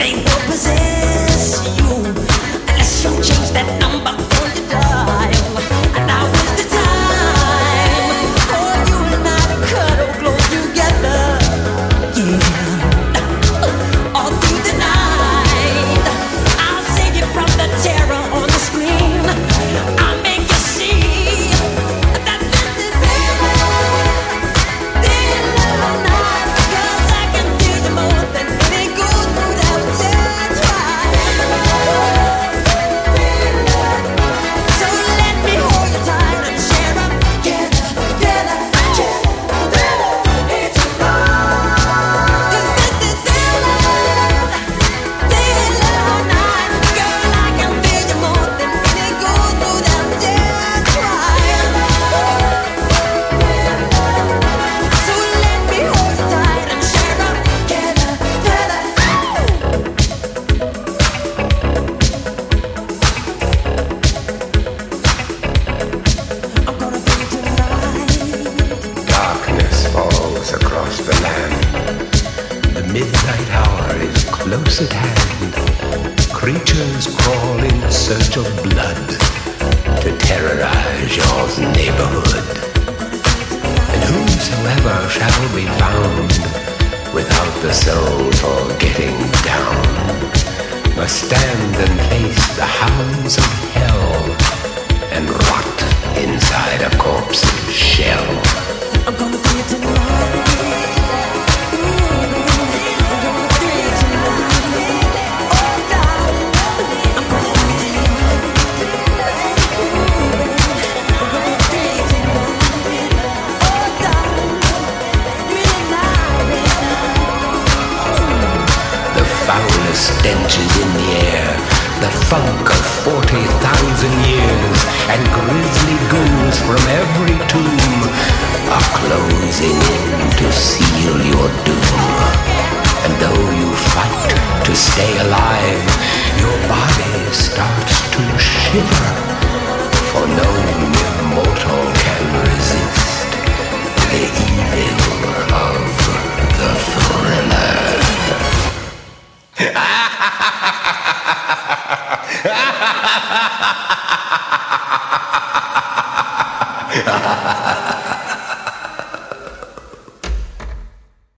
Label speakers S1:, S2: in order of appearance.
S1: they will possess you unless you change that number on your dial. And now is the time for you and I to cuddle close together. Yeah, all through the night, I'll save you from the terror on the screen. I'll make you see that this is real love night, 'cause I can feel you more than any good food out there. Try. So let me hold you tight and share up together, together, together. It's a love. 'Cause this is real love night, girl. I can feel you more than any good food out there. Try. So let me hold you tight and share up together, together. I'm gonna feel you tonight.
S2: Darkness falls across the land. The midnight hour is close at hand. Creatures crawl in search of blood to terrorize your neighborhood. And whosoever shall be found without the soul for getting down must stand and face the hounds of hell and rot inside a corpse's shell.
S1: I'm gonna feel you tonight.
S2: The foulest stench is in the air, the funk of 40,000 years, and grisly ghouls from every tomb are closing in to seal your doom. And though you fight to stay alive, your body starts to shiver, for no mortal can resist the evil of the thriller. Ha ha ha ha!